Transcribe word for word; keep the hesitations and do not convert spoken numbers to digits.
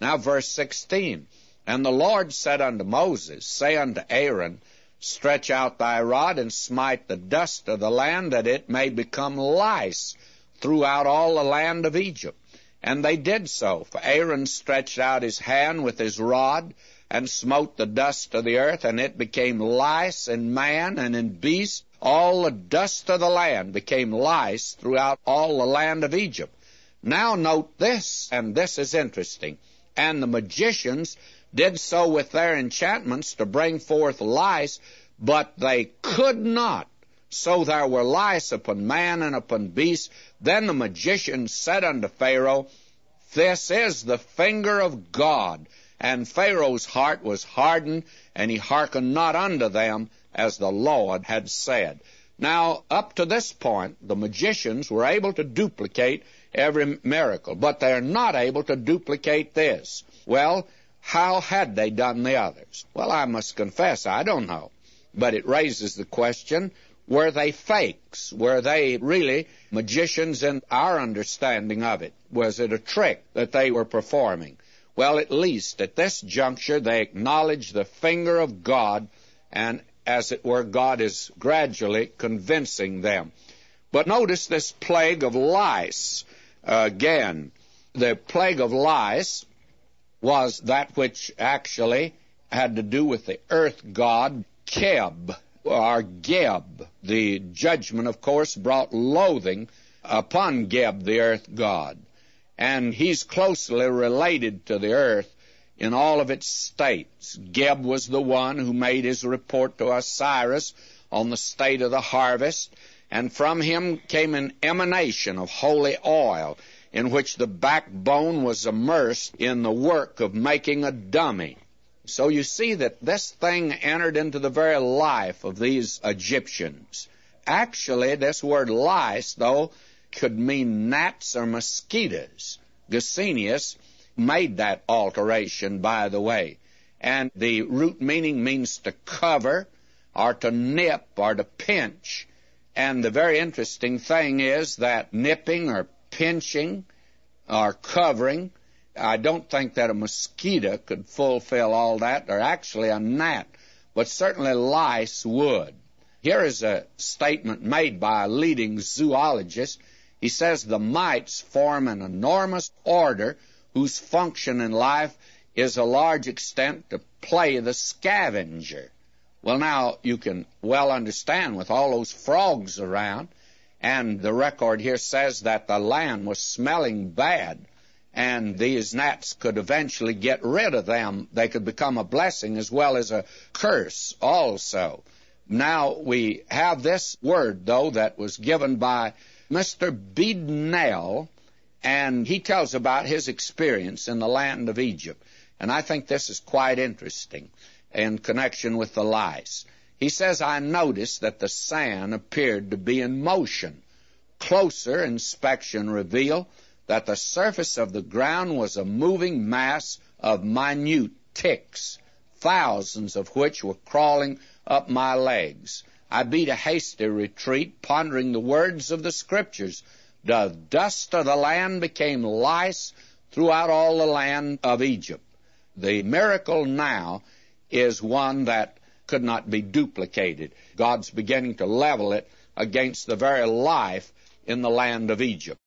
Now verse sixteen, And the Lord said unto Moses, Say unto Aaron, Stretch out thy rod, and smite the dust of the land, that it may become lice throughout all the land of Egypt. And they did so, for Aaron stretched out his hand with his rod, and smote the dust of the earth, and it became lice in man and in beast. All the dust of the land became lice throughout all the land of Egypt. Now note this, and this is interesting. And the magicians did so with their enchantments to bring forth lice, but they could not. So there were lice upon man and upon beast. Then the magicians said unto Pharaoh, This is the finger of God. And Pharaoh's heart was hardened, and he hearkened not unto them, as the Lord had said. Now, up to this point, the magicians were able to duplicate every miracle, but they're not able to duplicate this. Well, how had they done the others? Well, I must confess, I don't know. But it raises the question, were they fakes? Were they really magicians in our understanding of it? Was it a trick that they were performing? Well, at least at this juncture, they acknowledge the finger of God, and as it were, God is gradually convincing them. But notice this plague of lice. Uh, again, the plague of lice was that which actually had to do with the earth god Keb, or Geb. The judgment, of course, brought loathing upon Geb, the earth god. And he's closely related to the earth in all of its states. Geb was the one who made his report to Osiris on the state of the harvest, and from him came an emanation of holy oil, in which the backbone was immersed in the work of making a dummy. So you see that this thing entered into the very life of these Egyptians. Actually, this word lice, though, could mean gnats or mosquitoes. Gesenius made that alteration, by the way. And the root meaning means to cover, or to nip, or to pinch. And the very interesting thing is that nipping or pinching or covering, I don't think that a mosquito could fulfill all that, or actually a gnat, but certainly lice would. Here is a statement made by a leading zoologist. He says the mites form an enormous order whose function in life is a large extent to play the scavenger. Well, now, you can well understand with all those frogs around, and the record here says that the land was smelling bad, and these gnats could eventually get rid of them. They could become a blessing as well as a curse also. Now, we have this word, though, that was given by Mister Beadnell, and he tells about his experience in the land of Egypt. And I think this is quite interesting in connection with the lice. He says, I noticed that the sand appeared to be in motion. Closer inspection revealed that the surface of the ground was a moving mass of minute ticks, thousands of which were crawling up my legs. I beat a hasty retreat, pondering the words of the Scriptures. The dust of the land became lice throughout all the land of Egypt. The miracle now is one that could not be duplicated. God's beginning to level it against the very life in the land of Egypt.